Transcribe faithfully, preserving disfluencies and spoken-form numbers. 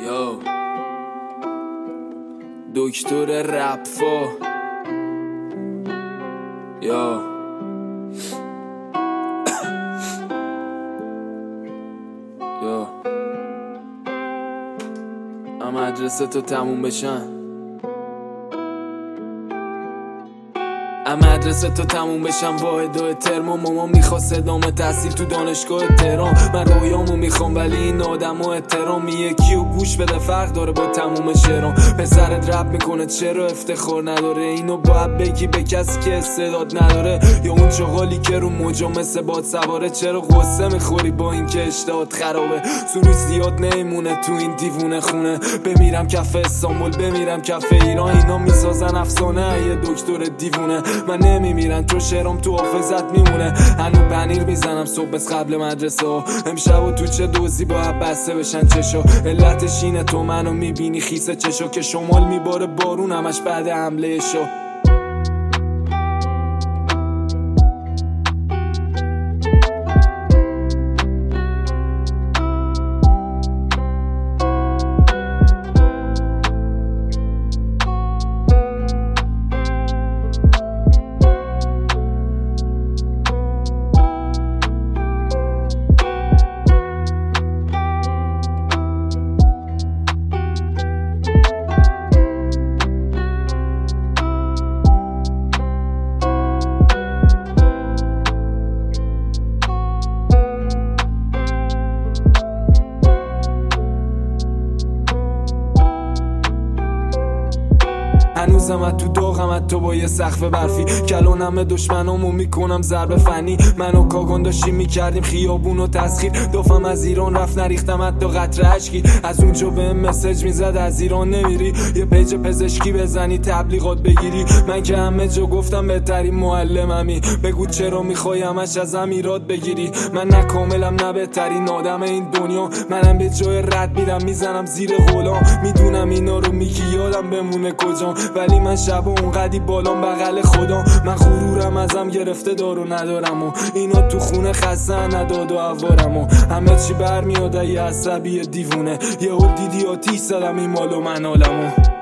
یا دکتر رپفا یا یا اما مدرسه تو تموم بشن اما مدرسه تو تموم بشم واحد و ترما ماما میخواست ادامه تحصیل تو دانشگاه تهران. من رویامو میخوام ولی این آدم و احترام یکی و گوش بده فرق داره با تموم شعرام. پسرت رپ میکنه چرا افتخار نداره؟ اینو باید بگی به کسی که استعداد نداره. یا اون چغالی که رو موجا مثل باد سواره چرا قصه میخوری با این که اشتهات خرابه؟ سروش زیاد نمیمونه تو این دیوونه خونه. بمیرم کف استانبول بمیرم کف ایران، اینا میسازن افسانه یه دکتر دیوونه. من نمیمیرن تو شعرام تو حافظت میمونه. هنو پنیر میزنم صبح از قبل مدرسه ها. امشب و تو چه دوزی باید بسته بشن چشا. علتش اینه تو منو میبینی خیسه چشا که شمال میباره بارون همش بعد حمله شا. هنوزم تو داغم تو با یه سقف برفی. کلانم دشمنامو میکنم ضرب فنی. منو کاگان داشتیم میکردیم خیابونو تسخیر. دافم از ایران رفت نریختم حتی قطره اشکی. از اونجا به مسیج میزد از ایران نمیری. یه پیج پزشکی بزنی تبلیغات بگیری. من که همه جا گفتم بهترین معلممی. بگو چرا میخوای همش ازم ایراد بگیری؟ من نه کاملم نه بهترین آدم این دنیا. منم به جای رد میرم میزنم زیر غلام. میدونم اینا رو میگی یادم بمونه کجام، ولی من شب اونقدی بالام بغل خدا. من غرورم ازم گرفته دارو ندارم و اینا تو خونه خسته نداد و عوارم و همه چی برمیاد یه عصبی دیوونه. یه دیدی آتیش زدم این مال و من حالمو.